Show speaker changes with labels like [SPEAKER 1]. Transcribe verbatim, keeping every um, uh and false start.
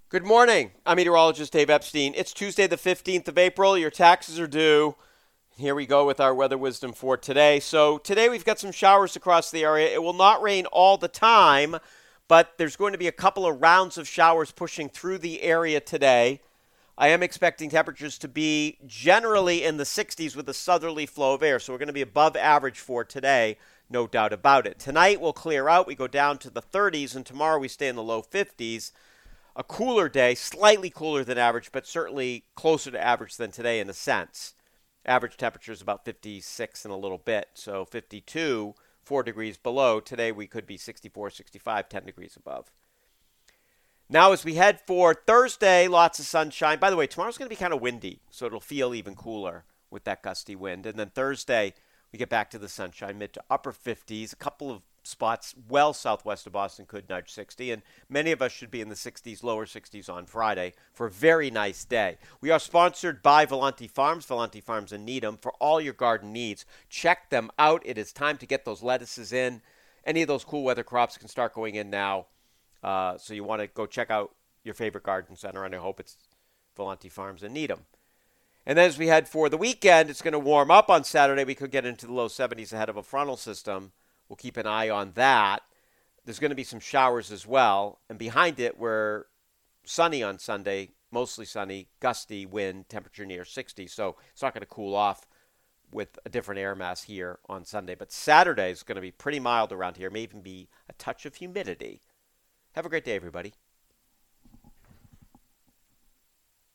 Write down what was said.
[SPEAKER 1] Good morning. I'm meteorologist Dave Epstein. It's Tuesday, the fifteenth of April. Your taxes are due. Here we go with our weather wisdom for today. So, today we've got some showers across the area. It will not rain all the time, but there's going to be a couple of rounds of showers pushing through the area today. I am expecting temperatures to be generally in the sixties with a southerly flow of air. So, we're going to be above average for today, no doubt about it. Tonight we'll clear out. We go down to the thirties, and tomorrow we stay in the low fifties. A cooler day, slightly cooler than average, but certainly closer to average than today in a sense. Average temperature is about fifty-six and a little bit, so fifty-two, four degrees below. Today we could be sixty-four, sixty-five, ten degrees above. Now as we head for Thursday, lots of sunshine. By the way, tomorrow's going to be kind of windy, so it'll feel even cooler with that gusty wind. And then Thursday, we get back to the sunshine, mid to upper fifties, a couple of spots well southwest of Boston could nudge sixty, and many of us should be in the sixties, lower sixties on Friday for a very nice day. We are sponsored by Valenti Farms, Valenti Farms in Needham, for all your garden needs. Check them out. It is time to get those lettuces in. Any of those cool weather crops can start going in now, uh, so you want to go check out your favorite garden center, and I hope it's Valenti Farms in Needham. And then as we head for the weekend, it's going to warm up on Saturday. We could get into the low seventies ahead of a frontal system. We'll keep an eye on that. There's going to be some showers as well. And behind it, we're sunny on Sunday, mostly sunny, gusty wind, temperature near sixty. So it's not going to cool off with a different air mass here on Sunday. But Saturday is going to be pretty mild around here, may even be a touch of humidity. Have a great day, everybody.